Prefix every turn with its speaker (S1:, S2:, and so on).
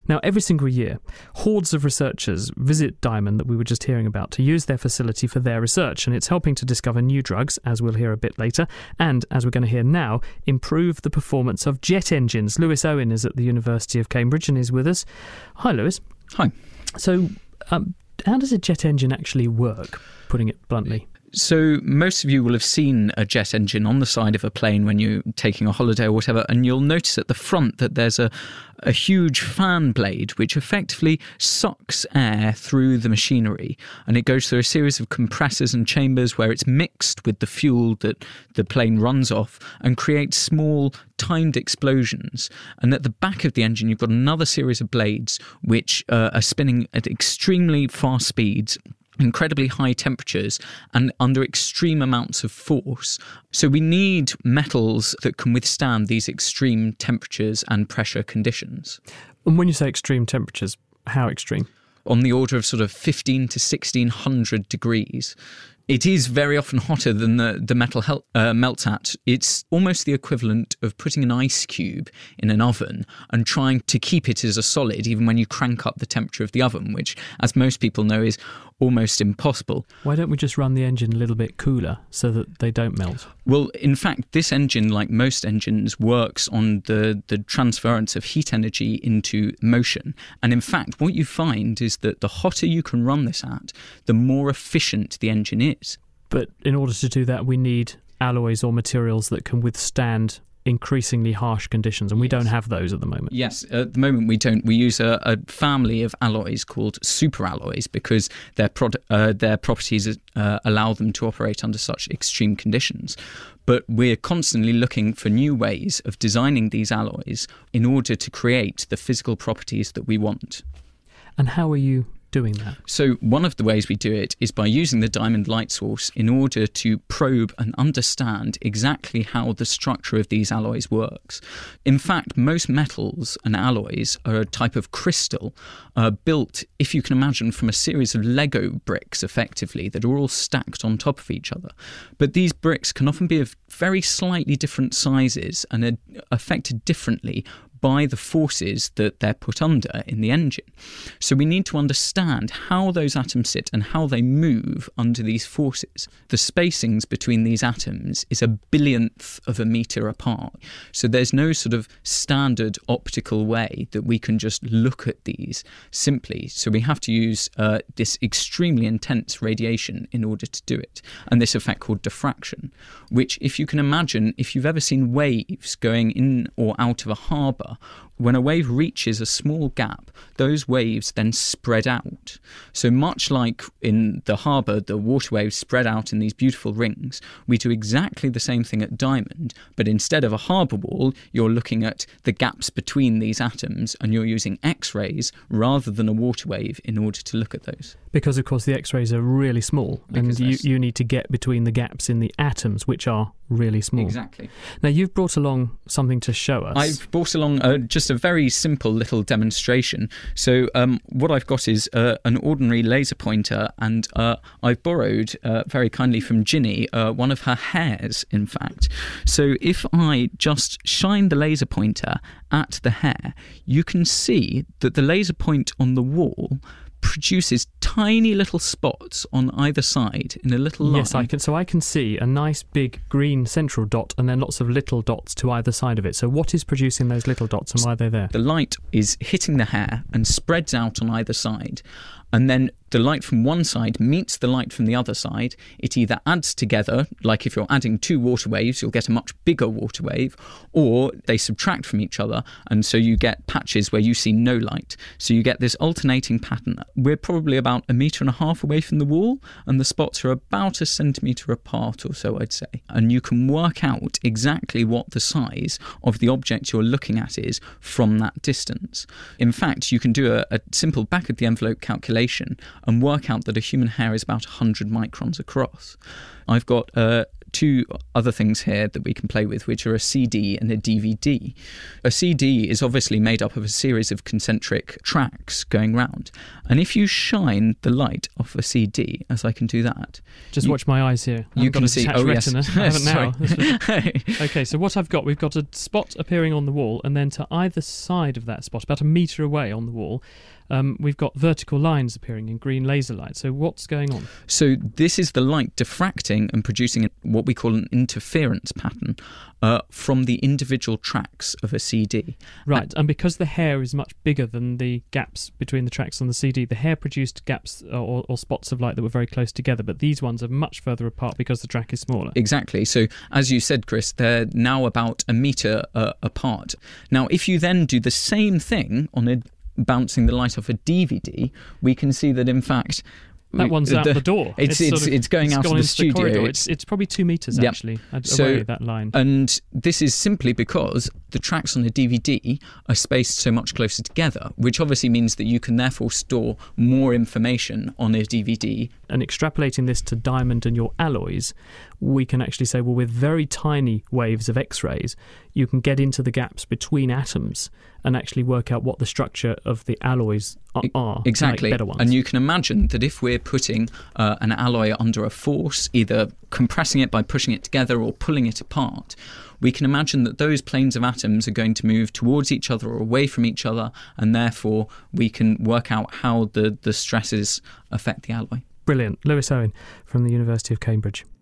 S1: Now, every single year, hordes of researchers visit Diamond, that we were just hearing about, to use their facility for their research, and it's helping to discover new drugs, as we'll hear a bit later, and, as we're going to hear now, improve the performance of jet engines. Lewis Owen is at the University of Cambridge and is with us. Hi, Lewis.
S2: Hi.
S1: So, how does a jet engine actually work, putting it bluntly?
S2: So most of you will have seen a jet engine on the side of a plane when you're taking a holiday or whatever, and you'll notice at the front that there's a huge fan blade which effectively sucks air through the machinery, and it goes through a series of compressors and chambers where it's mixed with the fuel that the plane runs off and creates small timed explosions. And at the back of the engine you've got another series of blades which are spinning at extremely fast speeds, incredibly high temperatures, and under extreme amounts of force. So we need metals that can withstand these extreme temperatures and pressure conditions.
S1: And when you say extreme temperatures, how extreme?
S2: On the order of sort of 15 to 1600 degrees. It is very often hotter than the metal melts at. It's almost the equivalent of putting an ice cube in an oven and trying to keep it as a solid even when you crank up the temperature of the oven, which, as most people know, is almost impossible.
S1: Why don't we just run the engine a little bit cooler so that they don't melt?
S2: Well, in fact, this engine, like most engines, works on the transference of heat energy into motion. And in fact, what you find is that the hotter you can run this at, the more efficient the engine is.
S1: But in order to do that, we need alloys or materials that can withstand increasingly harsh conditions, and we don't have those at the moment.
S2: Yes, at the moment we don't. We use a family of alloys called superalloys because their properties allow them to operate under such extreme conditions. But we're constantly looking for new ways of designing these alloys in order to create the physical properties that we want.
S1: And how are you doing that?
S2: So one of the ways we do it is by using the Diamond light source in order to probe and understand exactly how the structure of these alloys works. In fact, most metals and alloys are a type of crystal built, if you can imagine, from a series of Lego bricks, effectively, that are all stacked on top of each other. But these bricks can often be of very slightly different sizes and are affected differently by the forces that they're put under in the engine. So we need to understand how those atoms sit and how they move under these forces. The spacings between these atoms is a billionth of a metre apart. So there's no sort of standard optical way that we can just look at these simply. So we have to use this extremely intense radiation in order to do it. And this effect called diffraction, which, if you can imagine, if you've ever seen waves going in or out of a harbour, when a wave reaches a small gap, those waves then spread out. So much like in the harbour, the water waves spread out in these beautiful rings, we do exactly the same thing at Diamond, but instead of a harbour wall, you're looking at the gaps between these atoms and you're using X-rays rather than a water wave in order to look at those.
S1: Because, of course, the X-rays are really small, and you need to get between the gaps in the atoms, which are really small.
S2: Exactly.
S1: Now, you've brought along something to show us.
S2: I've brought along just a very simple little demonstration. So what I've got is an ordinary laser pointer, and I've borrowed very kindly from Ginny one of her hairs, in fact. So if I just shine the laser pointer at the hair, you can see that the laser point on the wall produces tiny little spots on either side in a little line.
S1: Yes, I can see a nice big green central dot and then lots of little dots to either side of it. So what is producing those little dots and why are they there?
S2: The light is hitting the hair and spreads out on either side. And then the light from one side meets the light from the other side. It either adds together, like if you're adding two water waves, you'll get a much bigger water wave, or they subtract from each other, and so you get patches where you see no light. So you get this alternating pattern. We're probably about 1.5 meters away from the wall, and the spots are about 1 centimetre apart or so, I'd say. And you can work out exactly what the size of the object you're looking at is from that distance. In fact, you can do a simple back-of-the-envelope calculation and work out that a human hair is about 100 microns across. I've got two other things here that we can play with, which are a CD and a DVD. A CD is obviously made up of a series of concentric tracks going round. And if you shine the light off a CD, as I can do that...
S1: Just watch my eyes here.
S2: You can see... Oh,
S1: retina.
S2: yes.
S1: I haven't now. Okay, so what I've got, we've got a spot appearing on the wall, and then to either side of that spot, about a metre away on the wall, we've got vertical lines appearing in green laser light. So what's going on?
S2: So this is the light diffracting and producing what we call an interference pattern from the individual tracks of a CD.
S1: Right, and because the hair is much bigger than the gaps between the tracks on the CD, the hair produced gaps or spots of light that were very close together, but these ones are much further apart because the track is smaller.
S2: Exactly. So as you said, Chris, they're now about a metre apart. Now, if you then do the same thing on bouncing the light off a DVD, we can see that, in fact...
S1: That one's out the door.
S2: It's going out of the studio.
S1: It's probably 2 metres, actually, away, that line.
S2: And this is simply because the tracks on a DVD are spaced so much closer together, which obviously means that you can therefore store more information on a DVD.
S1: And extrapolating this to diamond and your alloys, we can actually say, well, with very tiny waves of X-rays, you can get into the gaps between atoms and actually work out what the structure of the alloys are.
S2: Exactly.
S1: To make better ones.
S2: And you can imagine that if we're putting an alloy under a force, either compressing it by pushing it together or pulling it apart, we can imagine that those planes of atoms are going to move towards each other or away from each other, and therefore we can work out how the stresses affect the alloy.
S1: Brilliant. Lewis Owen from the University of Cambridge.